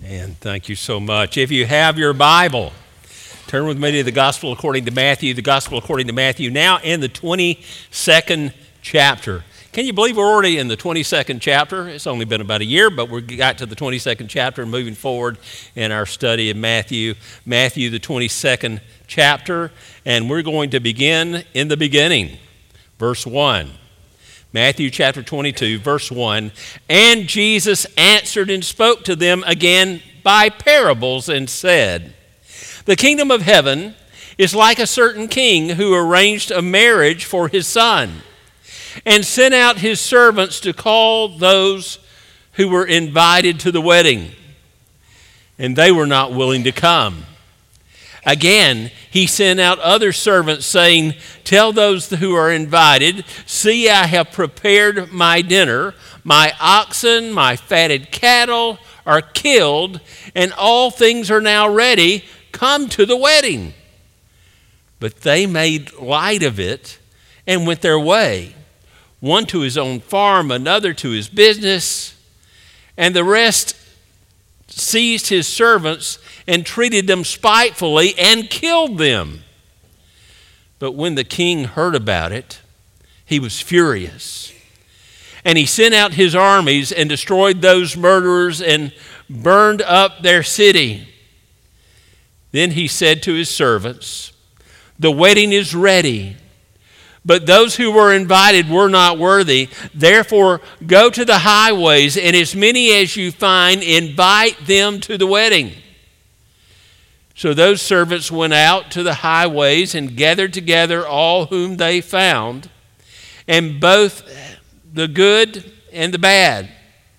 And thank you so much. If you have your Bible, turn with me to the Gospel according to Matthew, now in the 22nd chapter. Can you believe we're already in the 22nd chapter? It's only been about a year, but we got to the 22nd chapter and moving forward in our study of Matthew, the 22nd chapter, and we're going to begin in the beginning, verse 1. Matthew chapter 22, verse 1, "And Jesus answered and spoke to them again by parables and said, The kingdom of heaven is like a certain king who arranged a marriage for his son and sent out his servants to call those who were invited to the wedding. And they were not willing to come. Again, he sent out other servants, saying, Tell those who are invited, See, I have prepared my dinner. My oxen, my fatted cattle are killed, and all things are now ready. Come to the wedding. But they made light of it and went their way, one to his own farm, another to his business, and the rest seized his servants and treated them spitefully and killed them. But when the king heard about it, he was furious. And he sent out his armies and destroyed those murderers and burned up their city. Then he said to his servants, The wedding is ready, but those who were invited were not worthy. Therefore, go to the highways, and as many as you find, invite them to the wedding. So those servants went out to the highways and gathered together all whom they found, and both the good and the bad.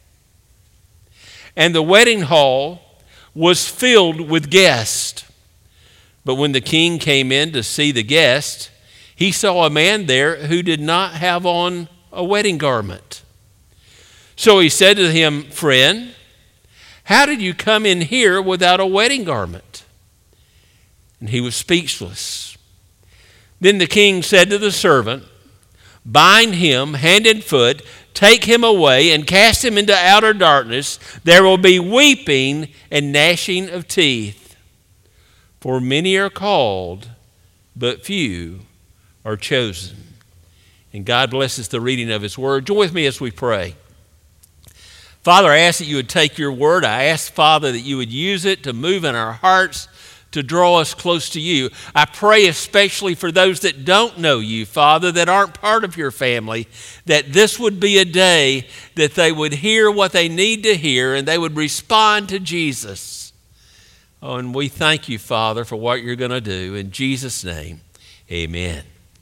And the wedding hall was filled with guests. But when the king came in to see the guests, he saw a man there who did not have on a wedding garment. So he said to him, Friend, how did you come in here without a wedding garment? And he was speechless. Then the king said to the servant, Bind him hand and foot, take him away, and cast him into outer darkness. There will be weeping and gnashing of teeth. For many are called, but few are chosen. And God blesses the reading of his word. Join with me as we pray. Father, I ask that you would take your word. I ask, Father, that you would use it to move in our hearts, to draw us close to you. I pray especially for those that don't know you, Father, that aren't part of your family, that this would be a day that they would hear what they need to hear and they would respond to Jesus. Oh, and we thank you, Father, for what you're going to do. In Jesus' name, amen.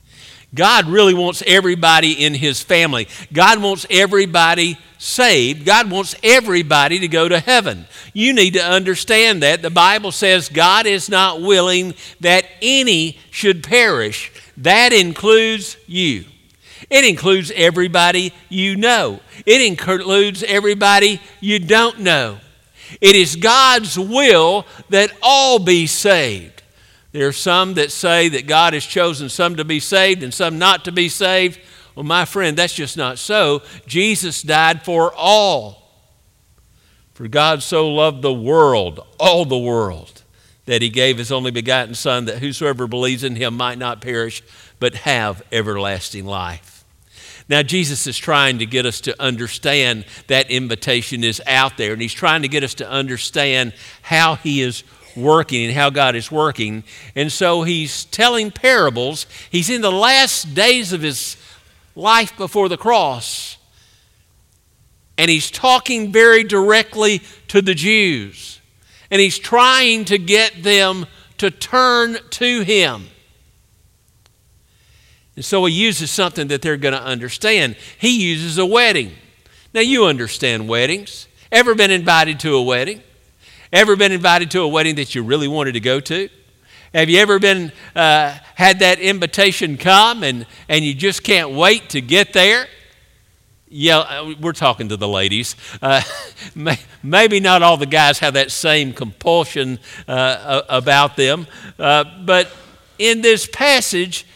God really wants everybody in his family. God wants everybody saved. God wants everybody to go to heaven. You need to understand that. The Bible says God is not willing that any should perish. That includes you. It includes everybody you know. It includes everybody you don't know. It is God's will that all be saved. There are some that say that God has chosen some to be saved and some not to be saved. Well, my friend, that's just not so. Jesus died for all. For God so loved the world, all the world, that he gave his only begotten Son, that whosoever believes in him might not perish, but have everlasting life. Now, Jesus is trying to get us to understand that invitation is out there, and he's trying to get us to understand how he is working and how God is working. And so he's telling parables. He's in the last days of his life before the cross. And he's talking very directly to the Jews. And he's trying to get them to turn to him. And so he uses something that they're going to understand. He uses a wedding. Now you understand weddings. Ever been invited to a wedding? Ever been invited to a wedding that you really wanted to go to? Have you ever been had that invitation come and you just can't wait to get there? Yeah, we're talking to the ladies. Maybe not all the guys have that same compulsion about them. But in this passage,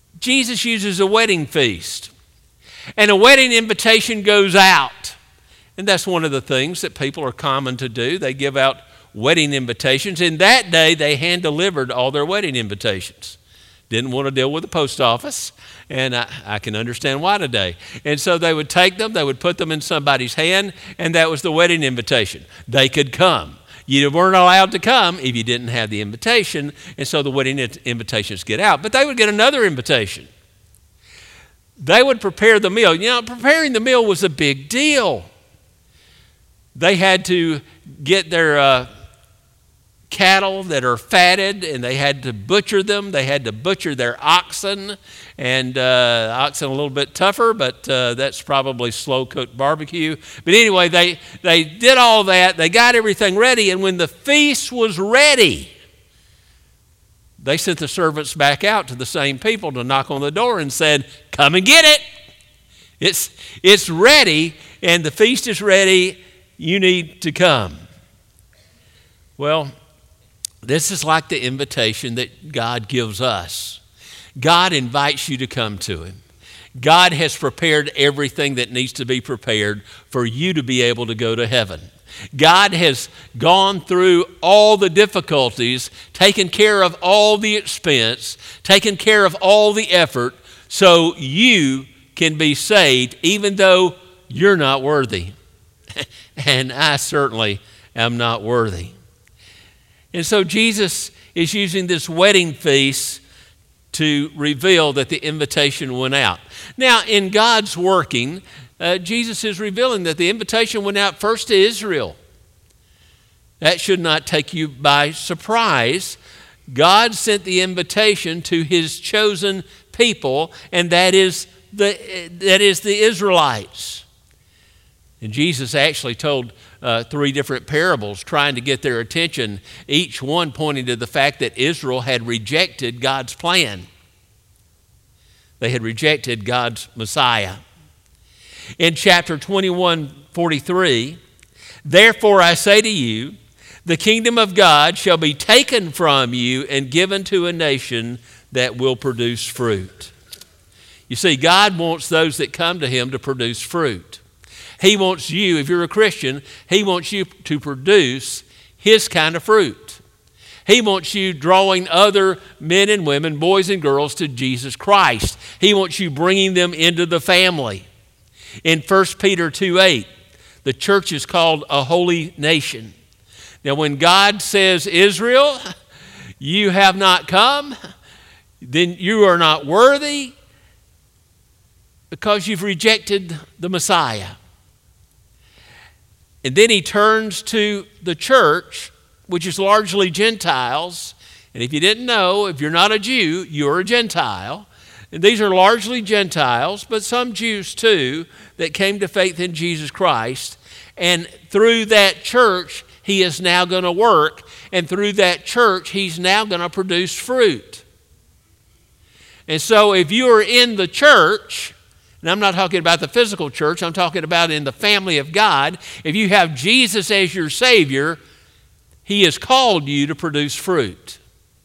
Jesus uses a wedding feast. And a wedding invitation goes out. And that's one of the things that people are common to do. They give out wedding invitations. In that day, they hand-delivered all their wedding invitations. Didn't want to deal with the post office, and I can understand why today. And so they would take them, they would put them in somebody's hand, and that was the wedding invitation. They could come. You weren't allowed to come if you didn't have the invitation, and so the wedding invitations get out. But they would get another invitation. They would prepare the meal. You know, preparing the meal was a big deal. They had to get their cattle that are fatted, and they had to butcher them. They had to butcher their oxen, and oxen a little bit tougher, but that's probably slow-cooked barbecue. But anyway, they did all that. They got everything ready, and when the feast was ready, they sent the servants back out to the same people to knock on the door and said, "Come and get it. It's ready, and the feast is ready. You need to come." Well, this is like the invitation that God gives us. God invites you to come to Him. God has prepared everything that needs to be prepared for you to be able to go to heaven. God has gone through all the difficulties, taken care of all the expense, taken care of all the effort, so you can be saved even though you're not worthy. And I certainly am not worthy. And so Jesus is using this wedding feast to reveal that the invitation went out. Now, in God's working, Jesus is revealing that the invitation went out first to Israel. That should not take you by surprise. God sent the invitation to His chosen people, and that is the Israelites. And Jesus actually told 3 different parables trying to get their attention, each one pointing to the fact that Israel had rejected God's plan. They had rejected God's Messiah. In chapter 21:43, "Therefore I say to you, the kingdom of God shall be taken from you and given to a nation that will produce fruit." You see, God wants those that come to Him to produce fruit. He wants you, if you're a Christian, He wants you to produce His kind of fruit. He wants you drawing other men and women, boys and girls, to Jesus Christ. He wants you bringing them into the family. In 1 Peter 2:8, the church is called a holy nation. Now, when God says, "Israel, you have not come, then you are not worthy because you've rejected the Messiah." And then He turns to the church, which is largely Gentiles. And if you didn't know, if you're not a Jew, you're a Gentile. And these are largely Gentiles, but some Jews too, that came to faith in Jesus Christ. And through that church, He is now going to work. And through that church, He's now going to produce fruit. And so if you are in the church, and I'm not talking about the physical church, I'm talking about in the family of God. If you have Jesus as your Savior, He has called you to produce fruit,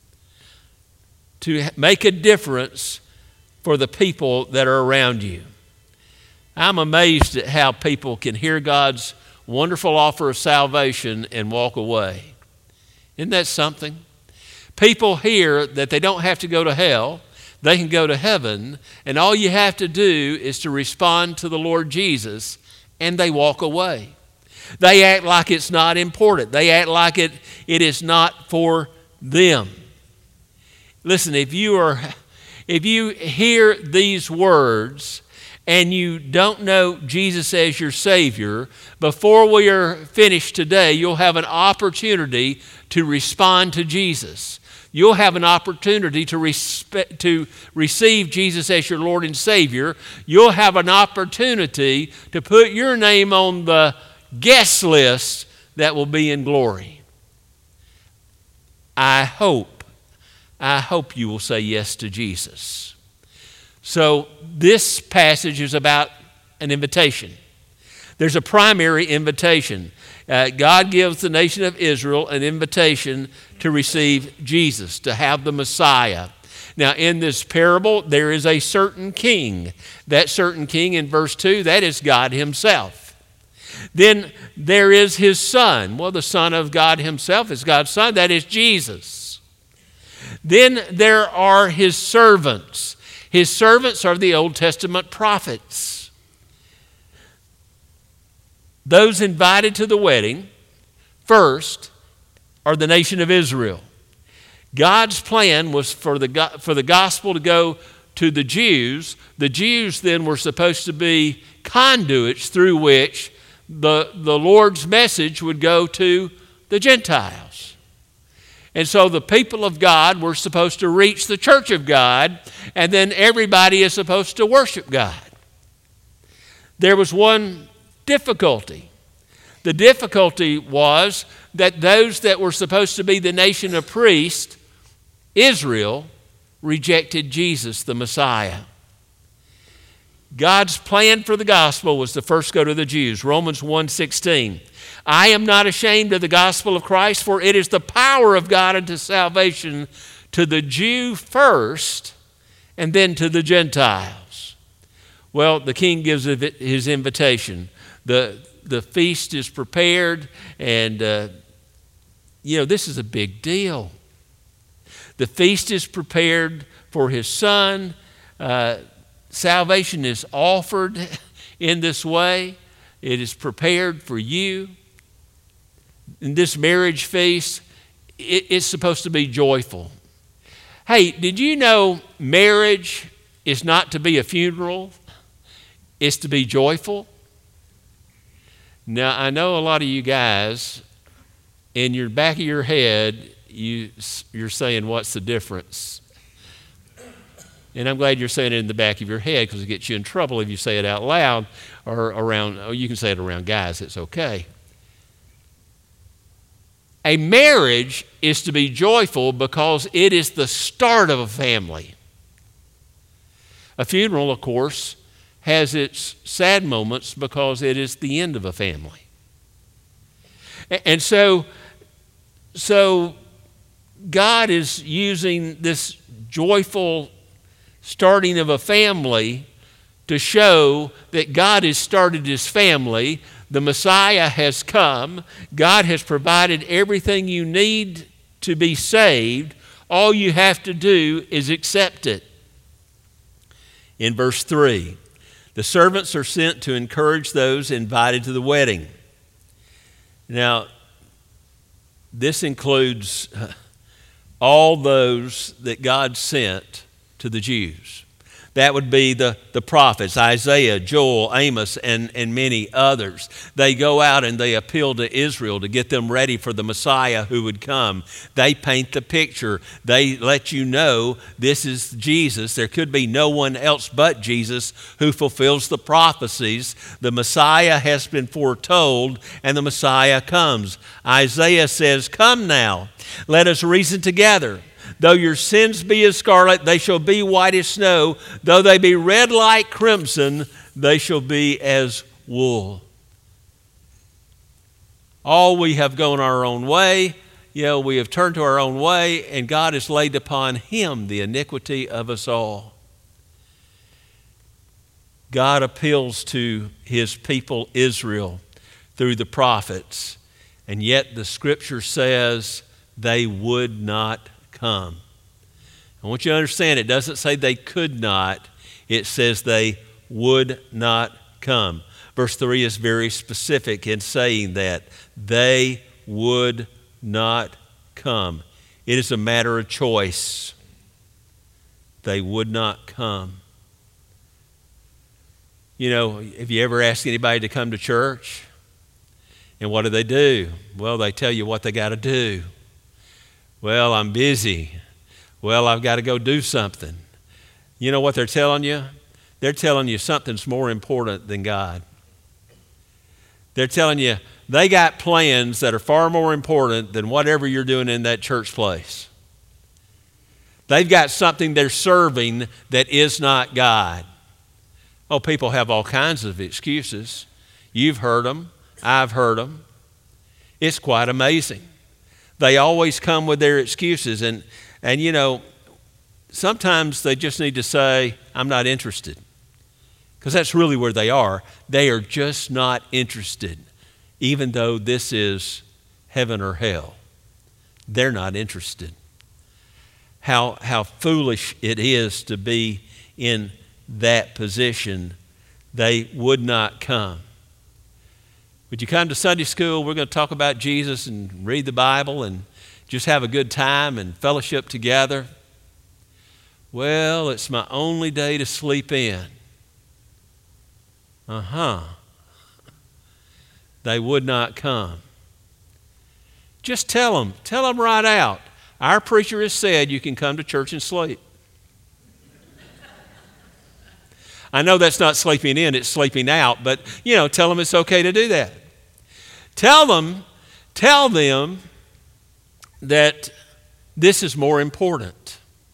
to make a difference for the people that are around you. I'm amazed at how people can hear God's wonderful offer of salvation and walk away. Isn't that something? People hear that they don't have to go to hell. They can go to heaven, and all you have to do is to respond to the Lord Jesus, and they walk away. They act like it's not important. They act like it is not for them. Listen, if you hear these words and you don't know Jesus as your Savior, before we are finished today, you'll have an opportunity to respond to Jesus. You'll have an opportunity to receive Jesus as your Lord and Savior. You'll have an opportunity to put your name on the guest list that will be in glory. I hope you will say yes to Jesus. So this passage is about an invitation. There's a primary invitation. God gives the nation of Israel an invitation to receive Jesus, to have the Messiah. Now, in this parable, there is a certain king. That certain king in verse 2, that is God Himself. Then there is his Son. Well, the Son of God himself is God's Son. That is Jesus. Then there are his servants. His servants are the Old Testament prophets. Those invited to the wedding first are the nation of Israel. God's plan was for the gospel to go to the Jews. The Jews then were supposed to be conduits through which the Lord's message would go to the Gentiles. And so the people of God were supposed to reach the church of God, and then everybody is supposed to worship God. There was one difficulty. The difficulty was that those that were supposed to be the nation of priests, Israel, rejected Jesus, the Messiah. God's plan for the gospel was to first go to the Jews. Romans 1:16. I am not ashamed of the gospel of Christ, for it is the power of God unto salvation to the Jew first, and then to the Gentiles. Well, the king gives his invitation. The feast is prepared, and this is a big deal. The feast is prepared for his Son. Salvation is offered in this way. It is prepared for you. In this marriage feast, it's supposed to be joyful. Hey, did you know marriage is not to be a funeral? It's to be joyful? Now, I know a lot of you guys, in your back of your head, you're saying, what's the difference? And I'm glad you're saying it in the back of your head, because it gets you in trouble if you say it out loud or around. Oh, you can say it around guys, it's okay. A marriage is to be joyful because it is the start of a family. A funeral, of course, has its sad moments because it is the end of a family. And so God is using this joyful starting of a family to show that God has started his family. The Messiah has come. God has provided everything you need to be saved. All you have to do is accept it. In verse 3, the servants are sent to encourage those invited to the wedding. Now, this includes all those that God sent to the Jews. That would be the prophets, Isaiah, Joel, Amos, and many others. They go out and they appeal to Israel to get them ready for the Messiah who would come. They paint the picture. They let you know this is Jesus. There could be no one else but Jesus who fulfills the prophecies. The Messiah has been foretold, and the Messiah comes. Isaiah says, "Come now, let us reason together. Though your sins be as scarlet, they shall be white as snow. Though they be red like crimson, they shall be as wool." All we have gone our own way. We have turned to our own way, and God has laid upon him the iniquity of us all. God appeals to his people Israel through the prophets, and yet the scripture says they would not come. I want you to understand, it doesn't say they could not. It says they would not come. Verse 3 is very specific in saying that they would not come. It is a matter of choice. They would not come. Have you ever asked anybody to come to church? And what do? Well, they tell you what they got to do. Well, I'm busy. Well, I've got to go do something. You know what they're telling you? They're telling you something's more important than God. They're telling you they got plans that are far more important than whatever you're doing in that church place. They've got something they're serving that is not God. Oh, people have all kinds of excuses. You've heard them. I've heard them. It's quite amazing. They always come with their excuses, and sometimes they just need to say, "I'm not interested." Because that's really where they are. They are just not interested, even though this is heaven or hell. They're not interested. How foolish it is to be in that position. They would not come. Would you come to Sunday school? We're going to talk about Jesus and read the Bible and just have a good time and fellowship together. Well, it's my only day to sleep in. They would not come. Just tell them right out. Our preacher has said you can come to church and sleep. I know that's not sleeping in, it's sleeping out, but tell them it's okay to do that. Tell them that this is more important.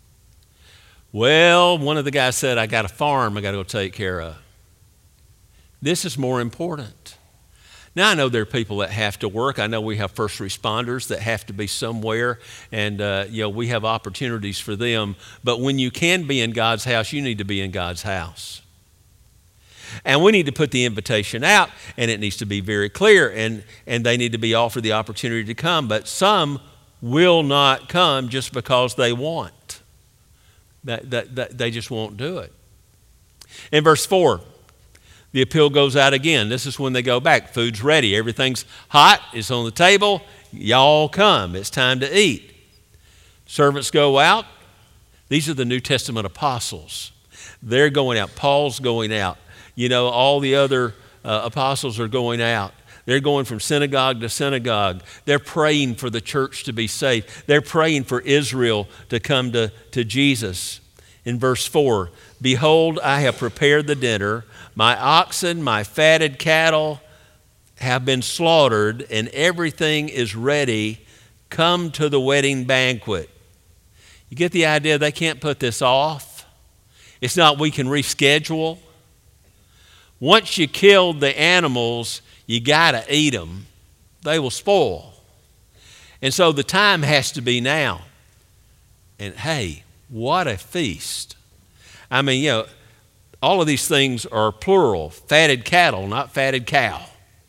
Well, one of the guys said, I got a farm I got to go take care of. This is more important. Now, I know there are people that have to work. I know we have first responders that have to be somewhere, and we have opportunities for them. But when you can be in God's house, you need to be in God's house. And we need to put the invitation out, and it needs to be very clear, and they need to be offered the opportunity to come. But some will not come just because they want. They just won't do it. In verse 4, the appeal goes out again. This is when they go back. Food's ready. Everything's hot. It's on the table. Y'all come. It's time to eat. Servants go out. These are the New Testament apostles. They're going out. Paul's going out. All the other apostles are going out. They're going from synagogue to synagogue. They're praying for the church to be saved. They're praying for Israel to come to Jesus. In verse 4, behold, I have prepared the dinner. My oxen, my fatted cattle have been slaughtered, and everything is ready. Come to the wedding banquet. You get the idea? They can't put this off. It's not we can reschedule. Once you killed the animals, you got to eat them. They will spoil. And so the time has to be now. And hey, what a feast. I mean, all of these things are plural. Fatted cattle, not fatted cow.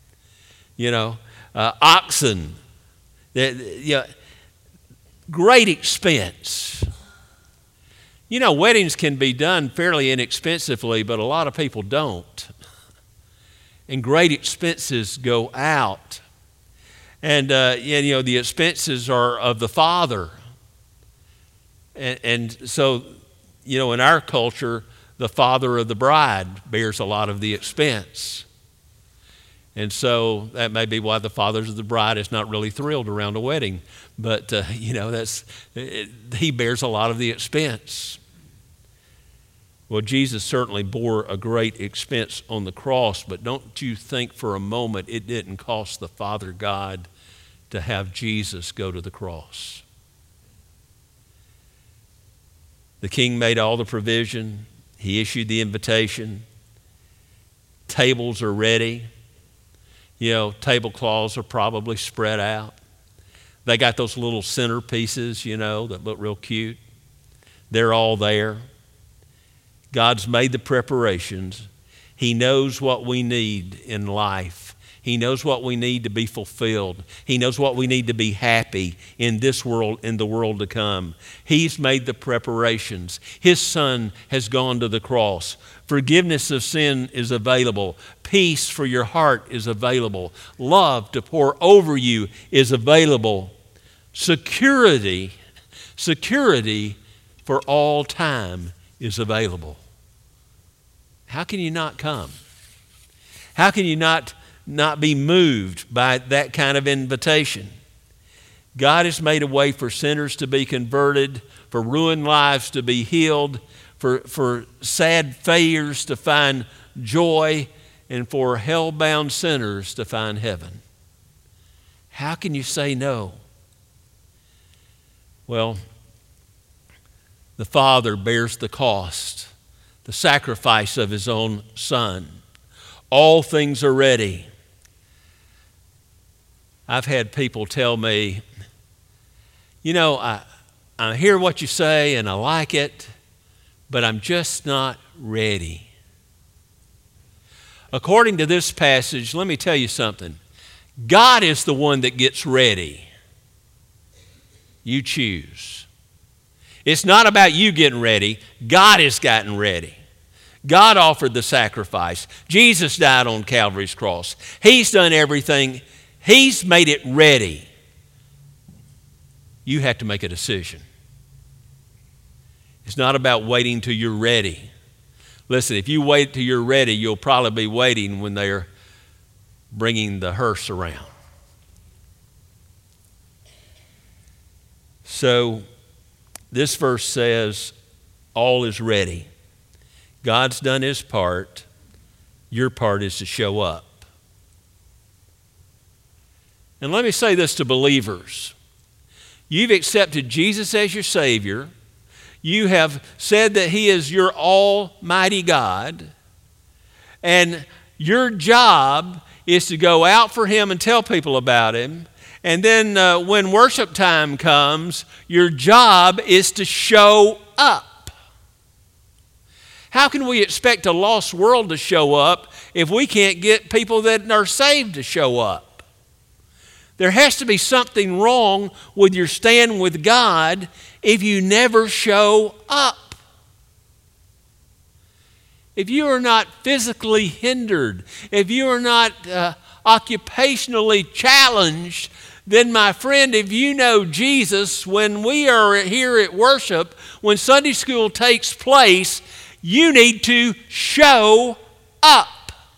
Oxen. Great expense. Weddings can be done fairly inexpensively, but a lot of people don't. And great expenses go out. And, the expenses are of the father. And so, in our culture, the father of the bride bears a lot of the expense. And so that may be why the fathers of the bride is not really thrilled around a wedding. But, he bears a lot of the expense. Well, Jesus certainly bore a great expense on the cross, but don't you think for a moment it didn't cost the Father God to have Jesus go to the cross. The king made all the provision. He issued the invitation. Tables are ready. Tablecloths are probably spread out. They got those little centerpieces, that look real cute. They're all there. God's made the preparations. He knows what we need in life. He knows what we need to be fulfilled. He knows what we need to be happy in this world, in the world to come. He's made the preparations. His Son has gone to the cross. Forgiveness of sin is available. Peace for your heart is available. Love to pour over you is available. Security for all time is available. How can you not come? How can you not be moved by that kind of invitation? God has made a way for sinners to be converted, for ruined lives to be healed, for sad failures to find joy, and for hell-bound sinners to find heaven. How can you say no? Well, the Father bears the cost, the sacrifice of His own Son. All things are ready. I've had people tell me, I hear what you say and I like it, but I'm just not ready. According to this passage, let me tell you something. God is the one that gets ready. You choose. It's not about you getting ready. God has gotten ready. God offered the sacrifice. Jesus died on Calvary's cross. He's done everything. He's made it ready. You have to make a decision. It's not about waiting till you're ready. Listen, if you wait till you're ready, you'll probably be waiting when they're bringing the hearse around. So this verse says, all is ready. God's done his part. Your part is to show up. And let me say this to believers. You've accepted Jesus as your Savior. You have said that he is your almighty God. And your job is to go out for him and tell people about him. And then when worship time comes, your job is to show up. How can we expect a lost world to show up if we can't get people that are saved to show up? There has to be something wrong with your stand with God if you never show up. If you are not physically hindered, if you are not occupationally challenged, then my friend, if you know Jesus, when we are here at worship, when Sunday school takes place, you need to show up.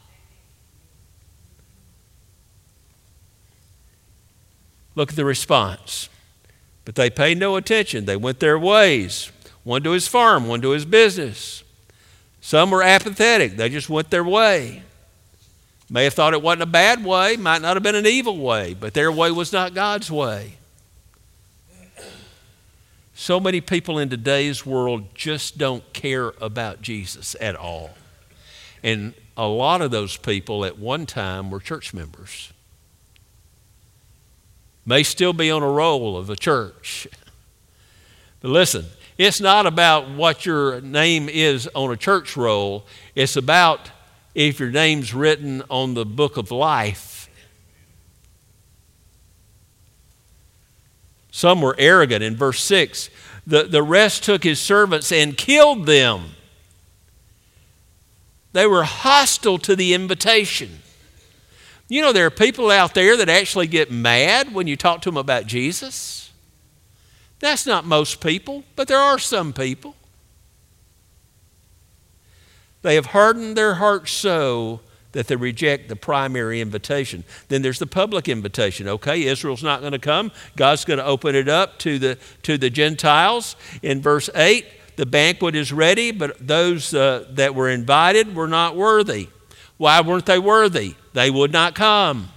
Look at the response. But they paid no attention. They went their ways. One to his farm, one to his business. Some were apathetic. They just went their way. May have thought it wasn't a bad way, might not have been an evil way, but their way was not God's way. So many people in today's world just don't care about Jesus at all. And a lot of those people at one time were church members. May still be on a roll of a church. But listen, it's not about what your name is on a church roll. It's about if your name's written on the book of life. Some were arrogant in verse 6. The rest took his servants and killed them. They were hostile to the invitation. You know, there are people out there that actually get mad when you talk to them about Jesus. That's not most people, but there are some people. They have hardened their hearts so that they reject the primary invitation. Then there's the public invitation. Okay, Israel's not going to come. God's going to open it up to the Gentiles. In verse 8, the banquet is ready, but those that were invited were not worthy. Why weren't they worthy? They would not come.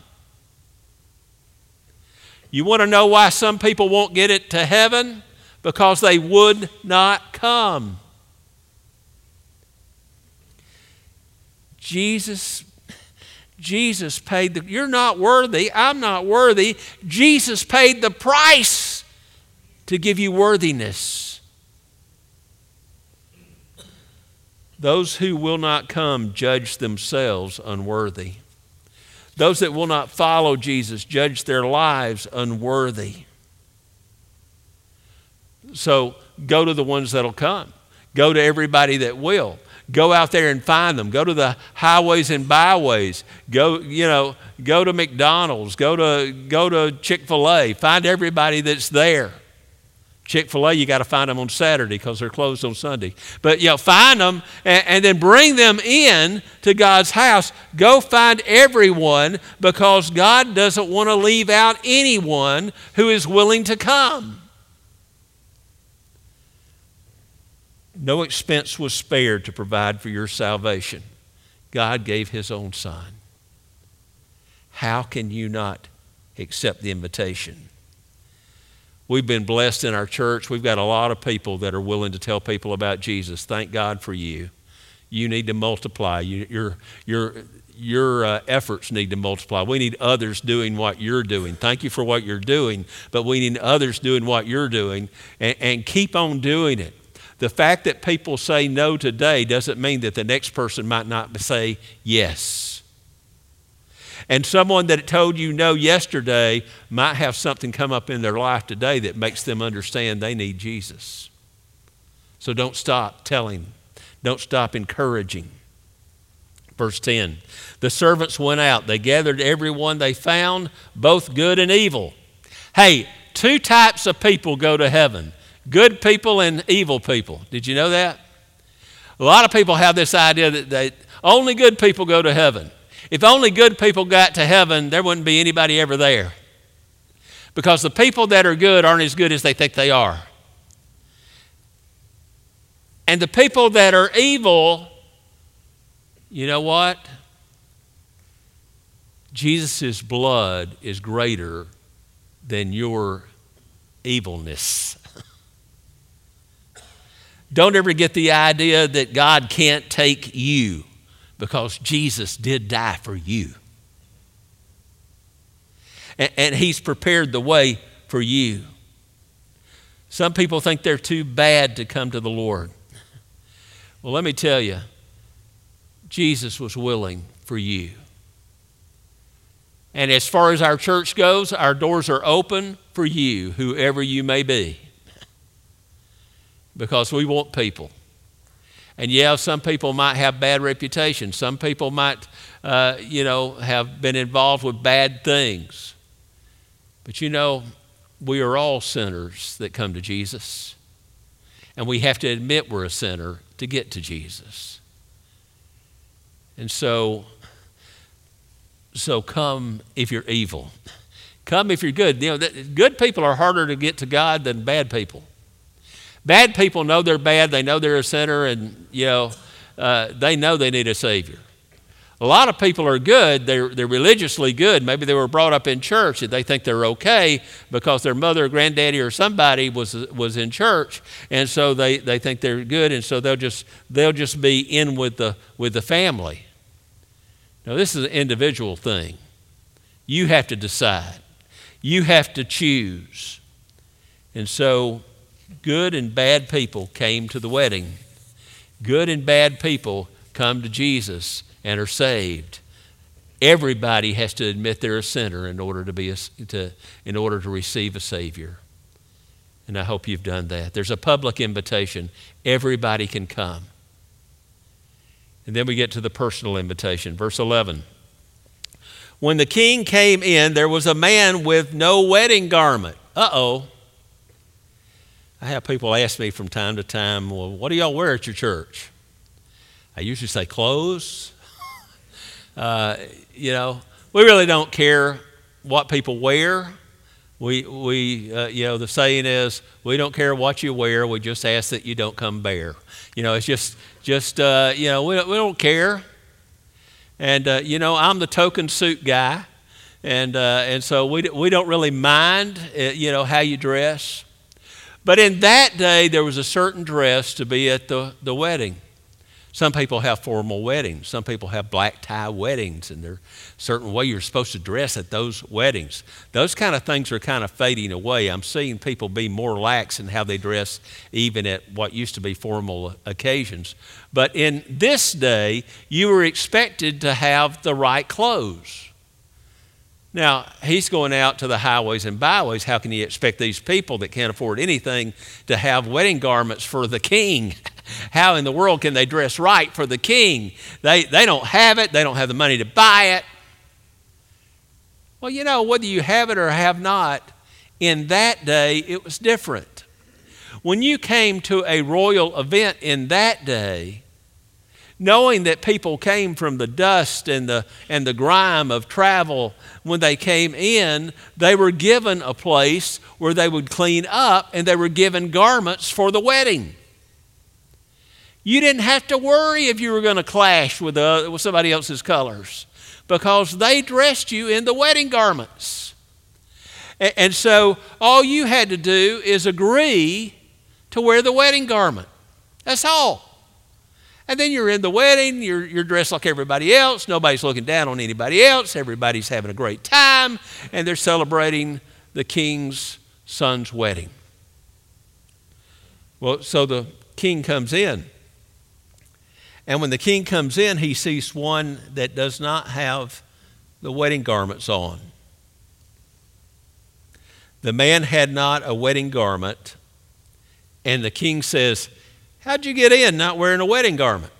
You want to know why some people won't get it to heaven? Because they would not come. Jesus paid you're not worthy, I'm not worthy. Jesus paid the price to give you worthiness. Those who will not come judge themselves unworthy. Those that will not follow Jesus judge their lives unworthy. So go to the ones that'll come. Go to everybody that will. Go out there and find them. Go to the highways and byways. Go to McDonald's. Go to Chick-fil-A. Find everybody that's there. Chick-fil-A, you got to find them on Saturday because they're closed on Sunday. But find them and then bring them in to God's house. Go find everyone because God doesn't want to leave out anyone who is willing to come. No expense was spared to provide for your salvation. God gave his own Son. How can you not accept the invitation? We've been blessed in our church. We've got a lot of people that are willing to tell people about Jesus. Thank God for you. You need to multiply. Your efforts need to multiply. We need others doing what you're doing. Thank you for what you're doing, but we need others doing what you're doing and keep on doing it. the fact that people say no today doesn't mean that the next person might not say yes. And someone that told you no yesterday might have something come up in their life today that makes them understand they need Jesus. So don't stop telling. Don't stop encouraging. Verse 10, the servants went out. They gathered everyone they found, both good and evil. Hey, two types of people go to heaven, good people and evil people. Did you know that? A lot of people have this idea that only good people go to heaven. If only good people got to heaven, there wouldn't be anybody ever there. Because the people that are good aren't as good as they think they are. And the people that are evil, you know what? Jesus' blood is greater than your evilness. Don't ever get the idea that God can't take you, because Jesus did die for you. And he's prepared the way for you. Some people think they're too bad to come to the Lord. Well, let me tell you, Jesus was willing for you. And as far as our church goes, our doors are open for you, whoever you may be. Because we want people. And yeah, some people might have bad reputations. Some people might, have been involved with bad things. But we are all sinners that come to Jesus. And we have to admit we're a sinner to get to Jesus. And so come if you're evil. Come if you're good. Good people are harder to get to God than bad people. Bad people know they're bad. They know they're a sinner, and they know they need a Savior. A lot of people are good. They're religiously good. Maybe they were brought up in church and they think they're okay because their mother or granddaddy or somebody was in church, and so they think they're good, and so they'll just be in with the family. Now, this is an individual thing. You have to decide. You have to choose. And so good and bad people came to the wedding. Good and bad people come to Jesus and are saved. Everybody has to admit they're a sinner in order to receive a Savior. And I hope you've done that. There's a public invitation. Everybody can come. And then we get to the personal invitation. Verse 11. When the king came in, there was a man with no wedding garment. Uh-oh. I have people ask me from time to time, well, what do y'all wear at your church? I usually say clothes. We really don't care what people wear. The saying is, we don't care what you wear. We just ask that you don't come bare. It's just we don't care. And I'm the token suit guy, and so we don't really mind how you dress. But in that day, there was a certain dress to be at the wedding. Some people have formal weddings. Some people have black tie weddings, and there's a certain way you're supposed to dress at those weddings. Those kind of things are kind of fading away. I'm seeing people be more lax in how they dress even at what used to be formal occasions. But in this day, you were expected to have the right clothes. Now, he's going out to the highways and byways. How can you expect these people that can't afford anything to have wedding garments for the king? How in the world can they dress right for the king? They don't have it. They don't have the money to buy it. Well, whether you have it or have not, in that day, it was different. When you came to a royal event in that day, knowing that people came from the dust and the grime of travel, when they came in, they were given a place where they would clean up, and they were given garments for the wedding. You didn't have to worry if you were going to clash with somebody else's colors, because they dressed you in the wedding garments. And so all you had to do is agree to wear the wedding garment. That's all. And then you're in the wedding, you're dressed like everybody else. Nobody's looking down on anybody else. Everybody's having a great time, and they're celebrating the king's son's wedding. Well, so the king comes in. And when the king comes in, he sees one that does not have the wedding garments on. The man had not a wedding garment, and the king says, "How'd you get in not wearing a wedding garment?"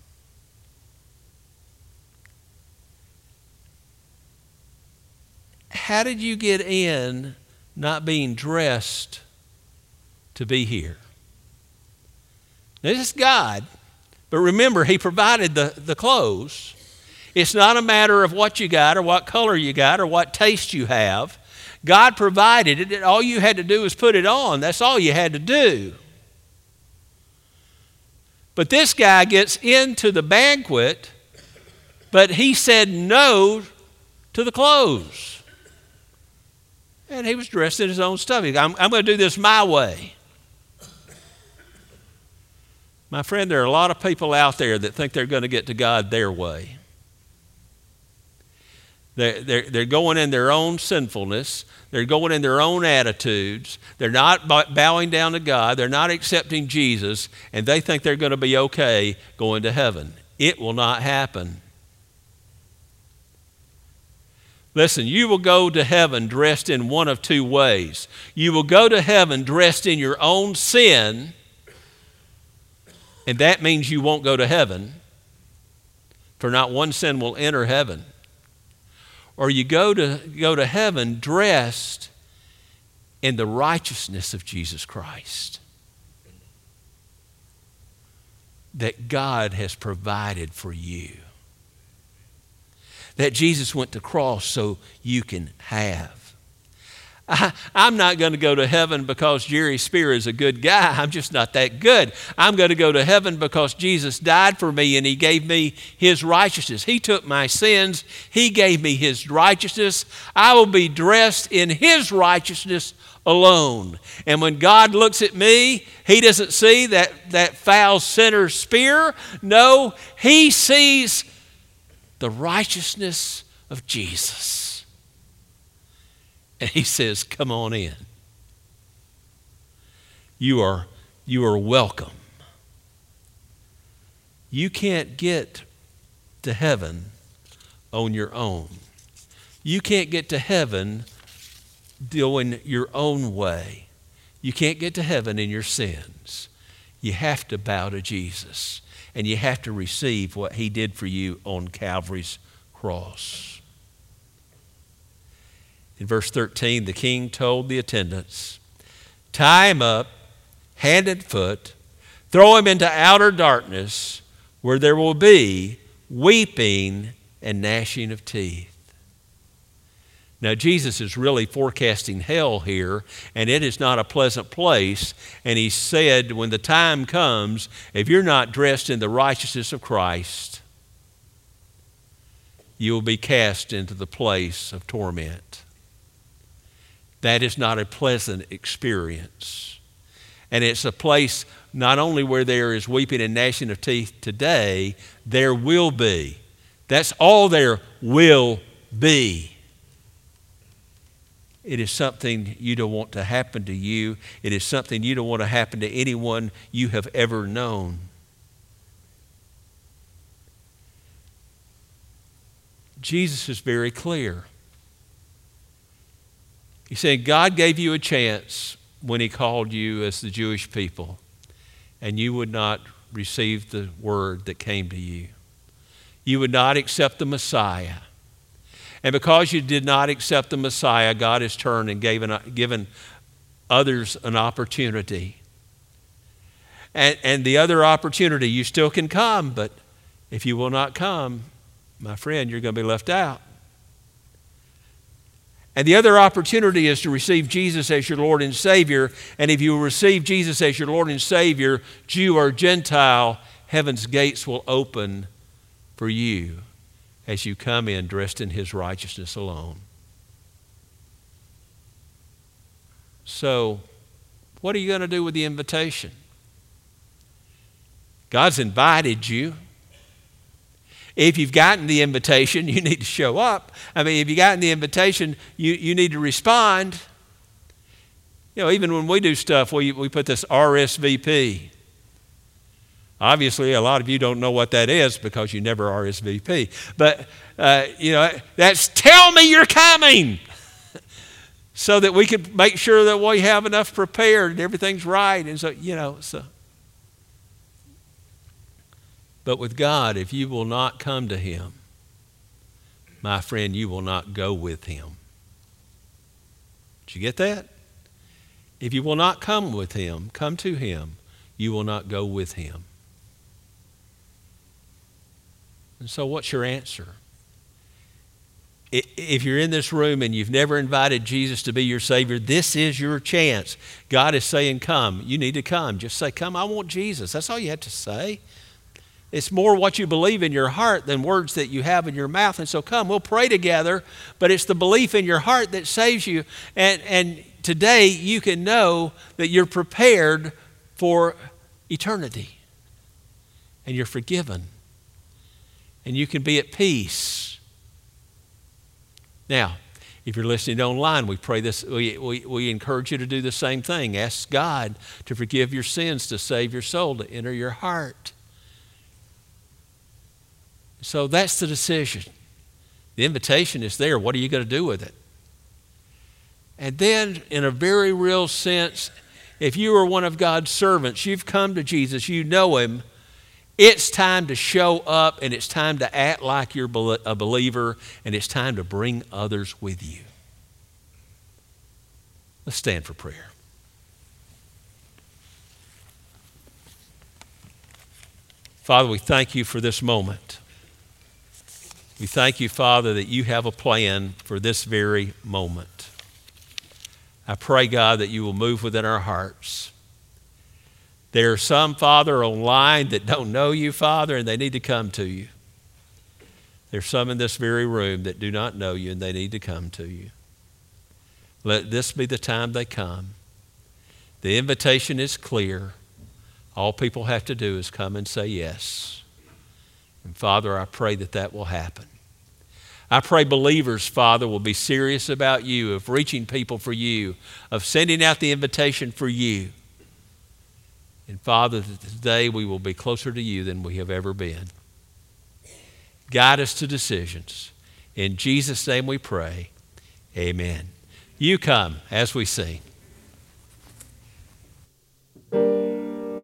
How did you get in not being dressed to be here? Now, this is God, but remember, he provided the clothes. It's not a matter of what you got or what color you got or what taste you have. God provided it. All you had to do was put it on. That's all you had to do. But this guy gets into the banquet, but he said no to the clothes. And he was dressed in his own stuff. I'm going to do this my way. My friend, there are a lot of people out there that think they're going to get to God their way. They're going in their own sinfulness. They're going in their own attitudes. They're not bowing down to God. They're not accepting Jesus, and they think they're going to be okay going to heaven. It will not happen. Listen, you will go to heaven dressed in one of two ways. You will go to heaven dressed in your own sin, and that means you won't go to heaven, for not one sin will enter heaven. Or you go to heaven dressed in the righteousness of Jesus Christ that God has provided for you. That Jesus went to the cross so you can have. I'm not going to go to heaven because Jerry Spear is a good guy. I'm just not that good. I'm going to go to heaven because Jesus died for me and he gave me his righteousness. He took my sins. He gave me his righteousness. I will be dressed in his righteousness alone. And when God looks at me, he doesn't see that foul sinner Spear. No, he sees the righteousness of Jesus. And he says, "Come on in. You are welcome." You can't get to heaven on your own. You can't get to heaven doing your own way. You can't get to heaven in your sins. You have to bow to Jesus, and you have to receive what he did for you on Calvary's cross. In verse 13, the king told the attendants, "Tie him up, hand and foot, throw him into outer darkness, where there will be weeping and gnashing of teeth." Now, Jesus is really forecasting hell here, and it is not a pleasant place. And he said, when the time comes, if you're not dressed in the righteousness of Christ, you will be cast into the place of torment. That is not a pleasant experience. And it's a place not only where there is weeping and gnashing of teeth today, there will be. That's all there will be. It is something you don't want to happen to you. It is something you don't want to happen to anyone you have ever known. Jesus is very clear. He said, God gave you a chance when he called you as the Jewish people, and you would not receive the word that came to you. You would not accept the Messiah. And because you did not accept the Messiah, God has turned and given others an opportunity. And the other opportunity, you still can come, but if you will not come, my friend, you're going to be left out. And the other opportunity is to receive Jesus as your Lord and Savior. And if you receive Jesus as your Lord and Savior, Jew or Gentile, heaven's gates will open for you as you come in dressed in his righteousness alone. So, what are you going to do with the invitation? God's invited you. If you've gotten the invitation, you need to show up. I mean, if you've gotten the invitation, you need to respond. You know, even when we do stuff, we put this RSVP. Obviously, a lot of you don't know what that is because you never RSVP. But, that's tell me you're coming so that we can make sure that we have enough prepared and everything's right. And so. But with God, if you will not come to him, my friend, you will not go with him. Did you get that? If you will not come with him, come to him, you will not go with him. And so what's your answer? If you're in this room and you've never invited Jesus to be your Savior, this is your chance. God is saying, come. You need to come. Just say, come, I want Jesus. That's all you have to say. It's more what you believe in your heart than words that you have in your mouth. And so come, we'll pray together, but it's the belief in your heart that saves you. And today you can know that you're prepared for eternity. And you're forgiven. And you can be at peace. Now, if you're listening online, we pray this. We encourage you to do the same thing. Ask God to forgive your sins, to save your soul, to enter your heart. So that's the decision. The invitation is there. What are you going to do with it? And then, in a very real sense, if you are one of God's servants, you've come to Jesus, you know him, it's time to show up and it's time to act like you're a believer and it's time to bring others with you. Let's stand for prayer. Father, we thank you for this moment. We thank you, Father, that you have a plan for this very moment. I pray, God, that you will move within our hearts. There are some, Father, online that don't know you, Father, and they need to come to you. There's some in this very room that do not know you, and they need to come to you. Let this be the time they come. The invitation is clear. All people have to do is come and say yes. And Father, I pray that that will happen. I pray believers, Father, will be serious about you, of reaching people for you, of sending out the invitation for you. And Father, today we will be closer to you than we have ever been. Guide us to decisions. In Jesus' name we pray. Amen. You come as we sing.